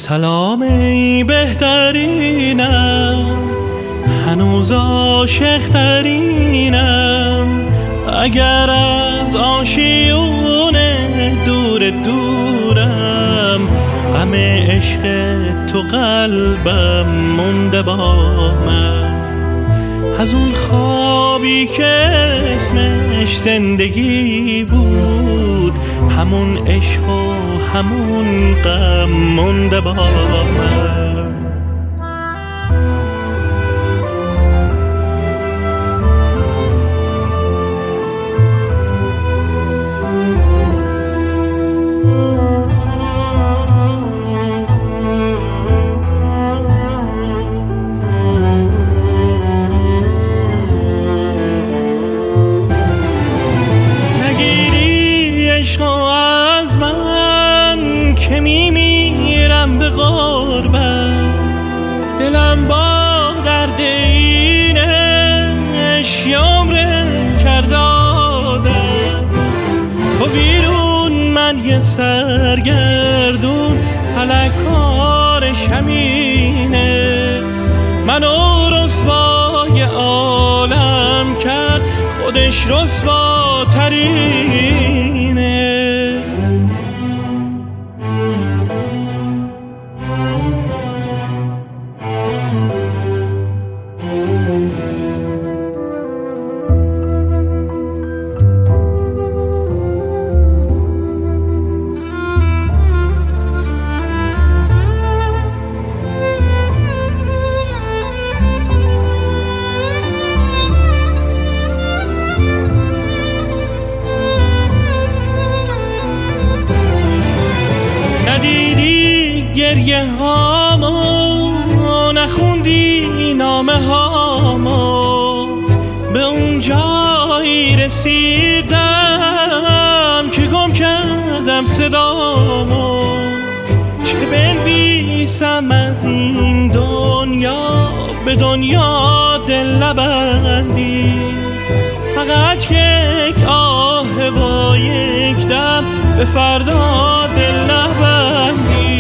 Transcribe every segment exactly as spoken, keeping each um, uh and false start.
سلام ای بهترینم، هنوز عاشق ترینم. اگر از آشیونه دور دورم، غم عشق تو قلبم مونده با من. از اون خوابی که اسمش زندگی بود، همون عشق و همون غم مونده با من. نگیری عشق از من که میمیرم به غربت، دلم با درد اینش عمر کرد عادت. تو ویرون من یه سرگردون، فلک کارش همینه. منو رسوای عالم کرد، خودش رسواترینه. ندیدی گریه هامو، نخوندی نامه هامو، به اون جایی رسیدم که گم کردم صدامو. چه بنویسم از این دنیا، به دنیا دل نبندی. فقط یک آه با یک دم، به فردا دل نبندی.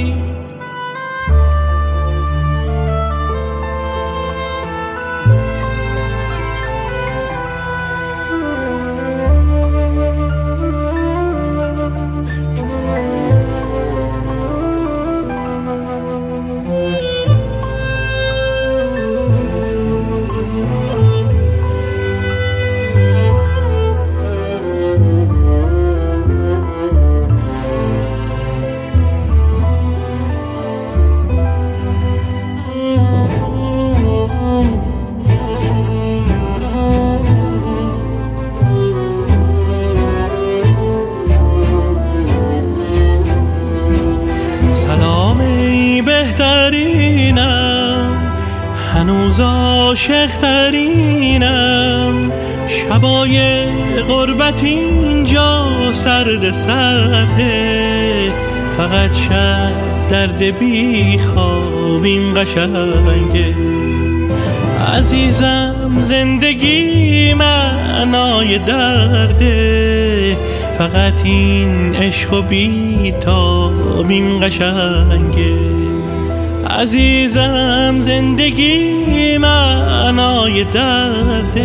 سلام ای بهترینم، هنوز عاشق ترینم. شبای غربت اینجا سرد سرده، فقط شب درد بی خواب این قشنگه. عزیزم زندگی معنای درده، فقط این عشق و بی تاب این قشنگه. عزیزم زندگی معنای درده،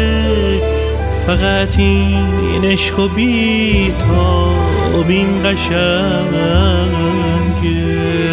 فقط این عشق و بی تاب این قشنگه.